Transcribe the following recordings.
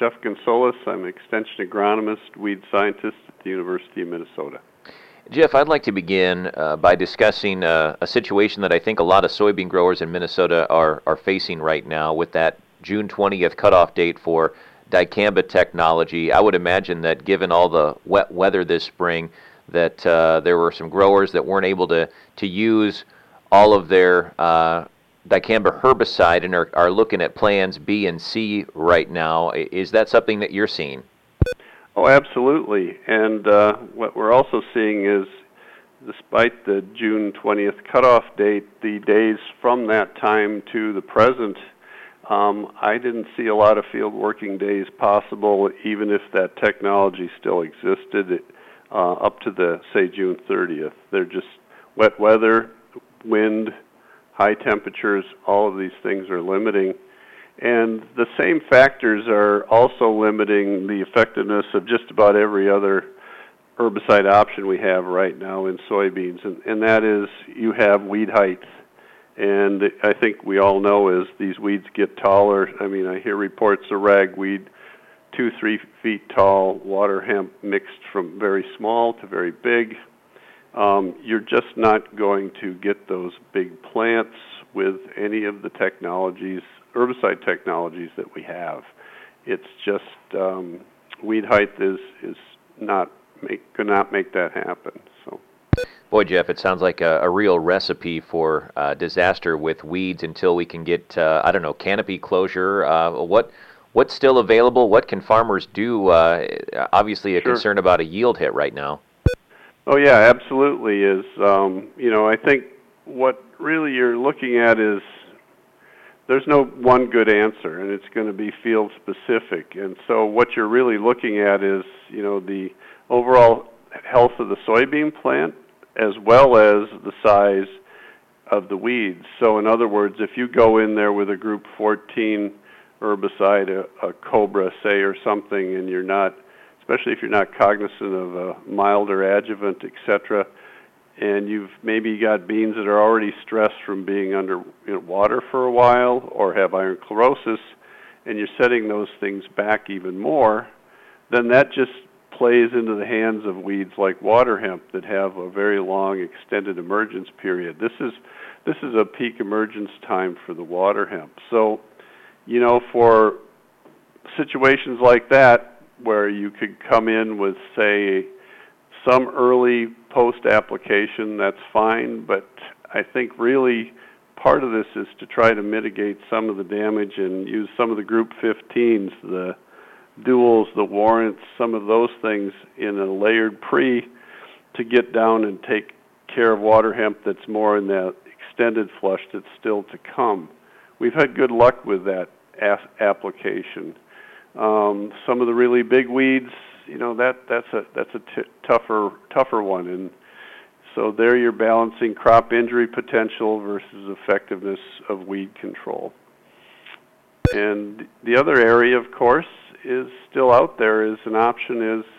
Jeff Gonsolas. I'm an extension agronomist, weed scientist at the University of Minnesota. Jeff, I'd like to begin by discussing a situation that I think a lot of soybean growers in Minnesota are facing right now with that June 20th cutoff date for dicamba technology. I would imagine that given all the wet weather this spring, that there were some growers that weren't able to use all of their dicamba herbicide and are looking at plans B and C right now. Is that something that you're seeing? Oh, absolutely. And what we're also seeing is, despite the June 20th cutoff date, the days from that time to the present, I didn't see a lot of field working days possible, even if that technology still existed up to say, June 30th. They're just wet weather, wind, high temperatures, all of these things are limiting. And the same factors are also limiting the effectiveness of just about every other herbicide option we have right now in soybeans, and that is you have weed height. And I think we all know as these weeds get taller, I mean, I hear reports of ragweed 2-3 feet tall, water hemp mixed from very small to very big. You're just not going to get those big plants with any of the herbicide technologies that we have. It's just weed height is could not make that happen. So, boy, Jeff, it sounds like a real recipe for disaster with weeds until we can get canopy closure. What's still available? What can farmers do? Obviously, a concern about a yield hit right now. Oh yeah, absolutely is. I think what really you're looking at is there's no one good answer, and it's going to be field specific. And so what you're really looking at is, the overall health of the soybean plant as well as the size of the weeds. So in other words, if you go in there with a group 14 herbicide, a Cobra, say, or something, and you're not, especially if you're not cognizant of a milder adjuvant, etc., and you've maybe got beans that are already stressed from being under water for a while or have iron chlorosis, and you're setting those things back even more, then that just plays into the hands of weeds like water hemp that have a very long extended emergence period. This is a peak emergence time for the water hemp. So, for situations like that where you could come in with, say, some early post-application, that's fine, but I think really part of this is to try to mitigate some of the damage and use some of the group 15s, the duals, the warrants, some of those things in a layered pre to get down and take care of water hemp that's more in that extended flush that's still to come. We've had good luck with that application. Some of the really big weeds, that's a tougher one, and so there you're balancing crop injury potential versus effectiveness of weed control. And the other area, of course, is still out there is an option is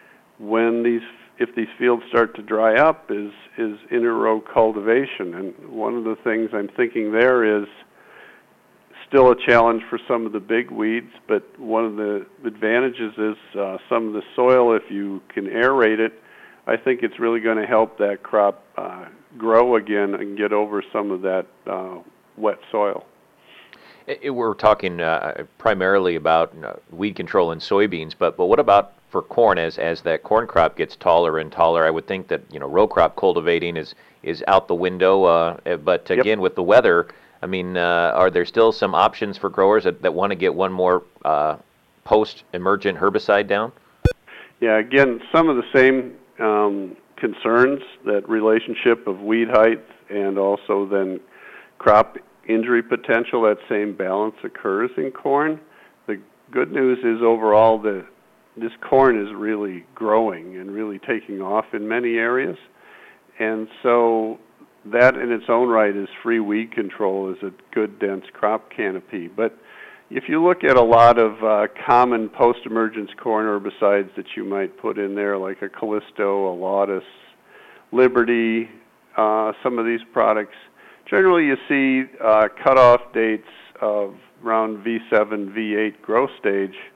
if these fields start to dry up is inter-row cultivation. And one of the things I'm thinking there is still a challenge for some of the big weeds, but one of the advantages is some of the soil, if you can aerate it, I think it's really going to help that crop grow again and get over some of that wet soil. We're talking primarily about weed control in soybeans, but what about for corn? As that corn crop gets taller and taller, I would think that row crop cultivating is out the window. But again, with the weather, I mean, are there still some options for growers that want to get one more post-emergent herbicide down? Yeah, again, some of the same concerns, that relationship of weed height and also then crop injury potential, that same balance occurs in corn. The good news is overall this corn is really growing and really taking off in many areas. And so that in its own right is free weed control, is a good dense crop canopy. But if you look at a lot of common post-emergence corn herbicides that you might put in there, like a Callisto, a Laudis, Liberty, some of these products, generally you see cutoff dates of around V7, V8 growth stage,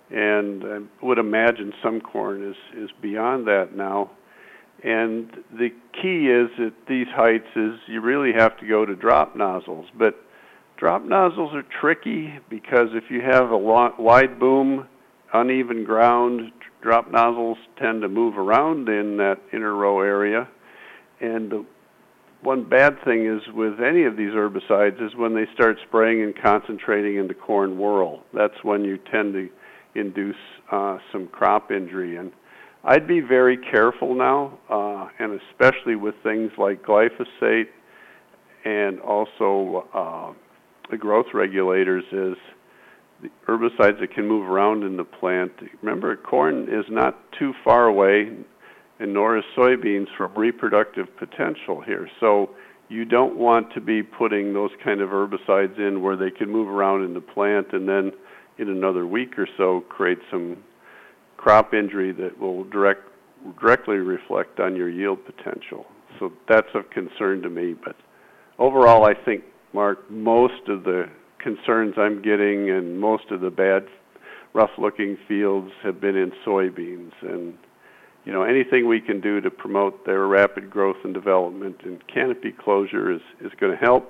and I would imagine some corn is beyond that now. And the key is at these heights is you really have to go to drop nozzles. But drop nozzles are tricky because if you have a wide boom, uneven ground, drop nozzles tend to move around in that inner row area. And the one bad thing is with any of these herbicides is when they start spraying and concentrating in the corn whorl. That's when you tend to induce some crop injury. And I'd be very careful now, and especially with things like glyphosate and also the growth regulators is the herbicides that can move around in the plant. Remember, corn is not too far away, and nor is soybeans, from reproductive potential here. So you don't want to be putting those kind of herbicides in where they can move around in the plant and then in another week or so create some crop injury that will directly reflect on your yield potential. So that's of concern to me. But overall, I think, Mark, most of the concerns I'm getting and most of the bad, rough-looking fields have been in soybeans. And, you know, anything we can do to promote their rapid growth and development and canopy closure is going to help.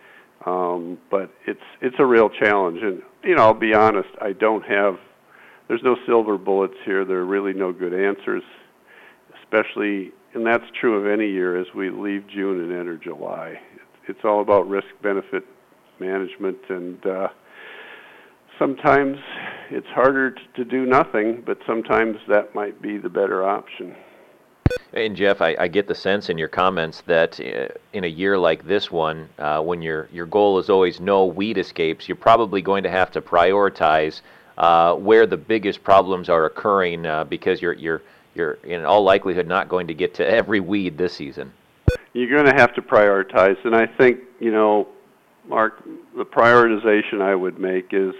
But it's a real challenge. And, you know, I'll be honest, there's no silver bullets here. There are really no good answers, especially, and that's true of any year as we leave June and enter July. It's all about risk-benefit management, and sometimes it's harder to do nothing, but sometimes that might be the better option. And Jeff, I get the sense in your comments that in a year like this one, when your goal is always no weed escapes, you're probably going to have to prioritize where the biggest problems are occurring because you're in all likelihood not going to get to every weed this season. You're going to have to prioritize, and I think, you know, Mark, the prioritization I would make is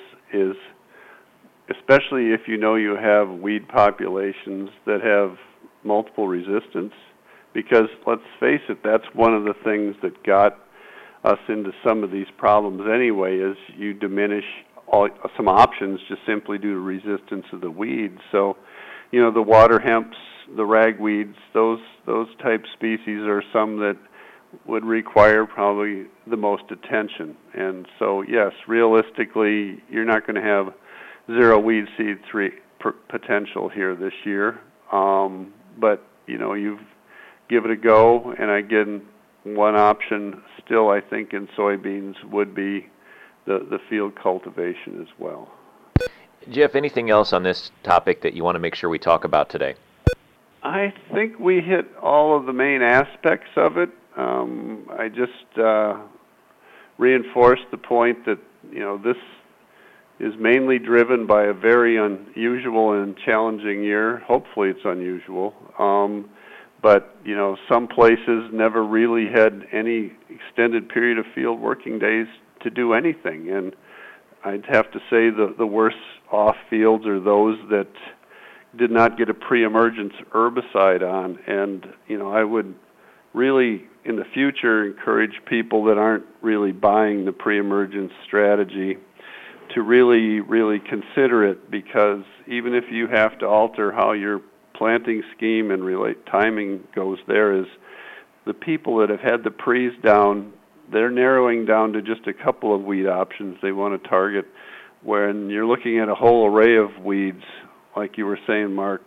especially if you know you have weed populations that have multiple resistance, because let's face it, that's one of the things that got us into some of these problems anyway, is you diminish some options just simply due to resistance of the weeds. So, you know, the water hemps, the ragweeds, those type species are some that would require probably the most attention. And so, yes, realistically, you're not going to have zero weed seed potential here this year. But, you know, you give it a go, and again, one option still, I think, in soybeans would be the field cultivation as well. Jeff, anything else on this topic that you want to make sure we talk about today? I think we hit all of the main aspects of it. I just reinforced the point that, you know, this is mainly driven by a very unusual and challenging year. Hopefully it's unusual. But, you know, some places never really had any extended period of field working days to do anything. And I'd have to say the worst off fields are those that did not get a pre-emergence herbicide on. And, you know, I would really, in the future, encourage people that aren't really buying the pre-emergence strategy to really consider it, because even if you have to alter how your planting scheme and timing goes, there is the people that have had the pre's down, they're narrowing down to just a couple of weed options they want to target. When you're looking at a whole array of weeds, like you were saying, Mark,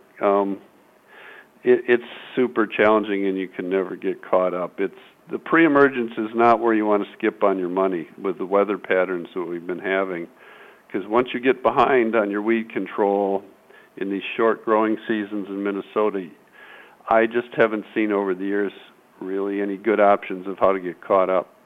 it's super challenging and you can never get caught up. The pre-emergence is not where you want to skip on your money with the weather patterns that we've been having. Because once you get behind on your weed control in these short growing seasons in Minnesota, I just haven't seen over the years really any good options of how to get caught up.